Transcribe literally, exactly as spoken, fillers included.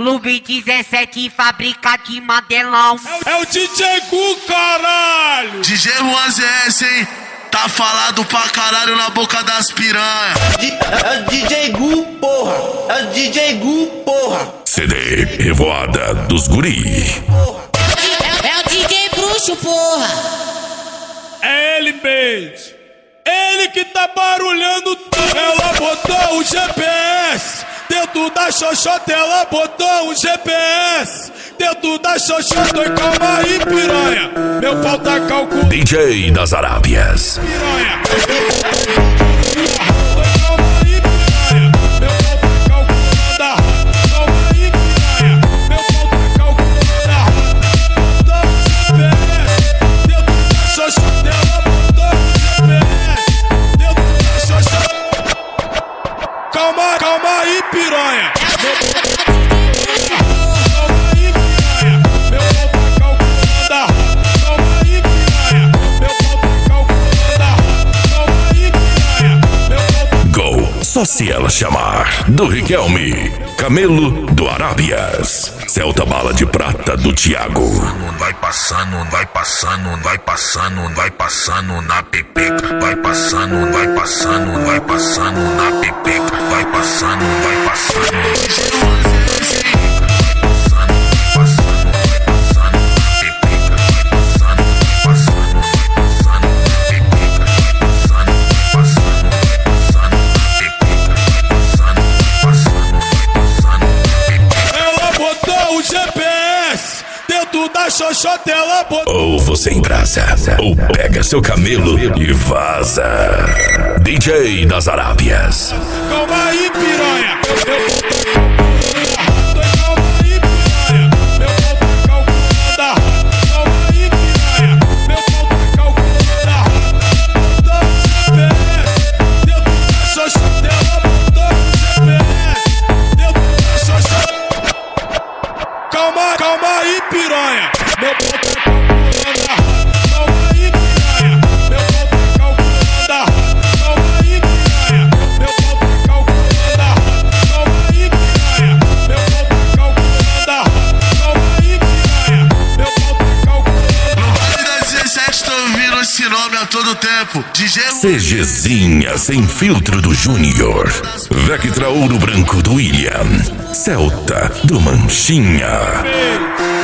Clube dezessete, fábrica de Mandelão. É o D J Gu, caralho! D J Juan Z S, hein? Tá falado pra caralho na boca das piranha. É o D J Gu, porra! É o D J Gu, porra! C D Revoada dos Guri. É o D J Bruxo, porra! É ele mesmo! Ele que tá barulhando tudo! Ela botou o G P S dentro da xoxota, ela botou um G P S dentro da xoxota. E calma aí, piranha, meu pau tá calculando. D J das Arábias. Piranha. Calma aí, piranha, meu pau tá calculando. Calma aí, piranha, meu pau tá calculando. Botou um G P S dentro da xoxota, ela botou um G P S dentro da xoxota. Calma, calma aí, piranha. Só se ela chamar. Do Riquelme, Camelo do Arábias, Celta Bala de Prata do Thiago. Vai passando, vai passando, vai passando, vai passando na pepeca. Vai passando, vai passando, vai passando na pepeca. Vai passando, vai passando. Xoxotela, ou você embraça, ou pega seu camelo e vaza. D J das Arábias. Calma aí, piranha. Calma, calma aí, piranha. Meu pau tá calculando. Calma aí, piranha. Meu pau tá calculando. Calma aí, piranha. Meu pau tá calculando. Calma aí, piranha. Meu pau tá calculando. Calma aí, piranha. Meu pau tá calculando. No Vale da dezessete tô ouvindo esse nome a todo tempo. D J CGzinha sem filtro do Júnior. Vectra Ouro Branco do William. Celta do Manchinha.